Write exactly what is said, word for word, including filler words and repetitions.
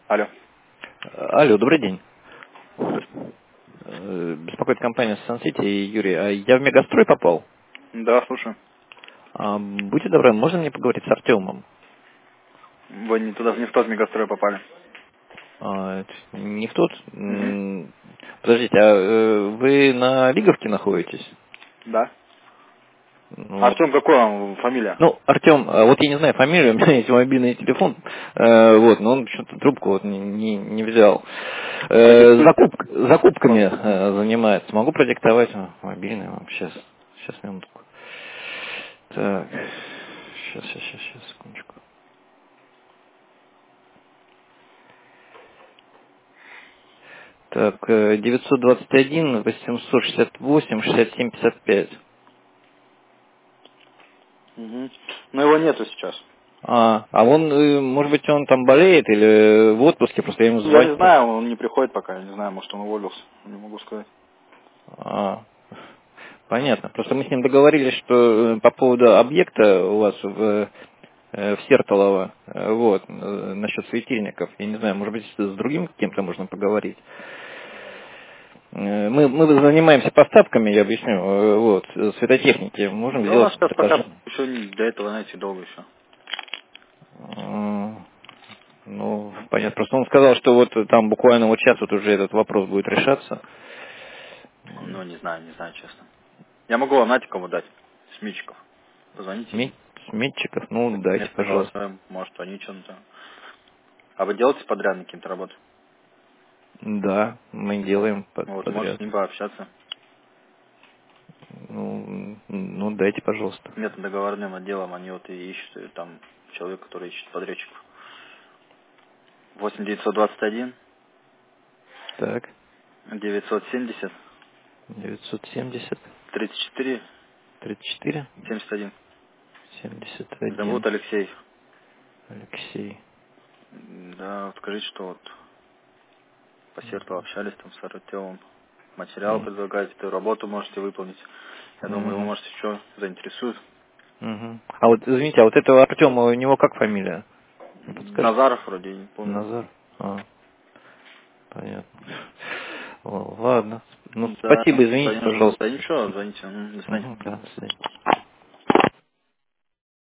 Алло. Алло, добрый день. Здравствуйте. Э, Беспокоит компания Сан-Сити и Юрий. А я в Мегастрой попал? Да, слушаю. А, будьте добры, можно мне поговорить с Артемом? Вы не туда, не в тот мегастрой попали. А, это не в тот? Угу. М, Подождите, а э, вы на Лиговке находитесь? Да. Ну, вот. Артем, какой вам фамилия? Ну, Артем, а вот я не знаю фамилию, у меня есть мобильный телефон, э, вот, но он почему-то трубку вот не, не, не взял. А Э, диктуйте. закуп- закупками э, занимается. Могу продиктовать а, мобильный вам сейчас. Сейчас, минутку. Так, сейчас, сейчас, сейчас, сейчас, секундочку. Так, э, девятьсот двадцать один восемьсот шестьдесят восемь шестьдесят семь пятьдесят пять. Угу. Но его нету сейчас. А, а он, э, может быть, он там болеет или в отпуске, просто я ему Я не звоню. знаю, он не приходит пока, я не знаю, может он уволился, не могу сказать. А, понятно. Просто мы с ним договорились, что э, по поводу объекта у вас в, э, в Сертолово, э, вот, э, насчет светильников, я не знаю, может быть, с другим кем-то можно поговорить. Э, Мы, мы занимаемся поставками, я объясню, э, вот, э, светотехники. Можем Да у сделать нас сейчас пока предложение. еще не до этого, знаете, долго еще. Э, Ну, понятно. Просто он сказал, что вот там буквально вот сейчас вот уже этот вопрос будет решаться. Ну, не знаю, не знаю, честно. Я могу вам, знаете, кому дать? Смичиков. Позвоните им. Сме- Сметчиков, ну, дайте, Местный пожалуйста. голосовым, может, они что-то... А вы делаете подрядные какие-то работы? Да, мы Вот. делаем под- Вот, может с подряд. ним пообщаться. Ну, ну, дайте, пожалуйста. Методоговорным отделом они вот и ищут, и там человек, который ищет подрядчиков. восемь девятьсот двадцать один Так, девятьсот семьдесят девятьсот семьдесят тридцать четыре тридцать четыре семьдесят один. семьдесят Зовут один. Алексей. Алексей. Да, вот скажите, что вот по серту общались там с Артемом. Материал М, предлагаете, эту работу можете выполнить. Я думаю, его, мгм, может, еще заинтересует. мгм. А вот, извините, а вот этого Артема, у него как фамилия? Не подскажете? Назаров вроде, не помню. Назар? А, понятно. О, ладно. Ну, Да, спасибо, извините, конечно. пожалуйста. Да ничего, звоните. Мгм, до свидания. Мгм, да, до свидания.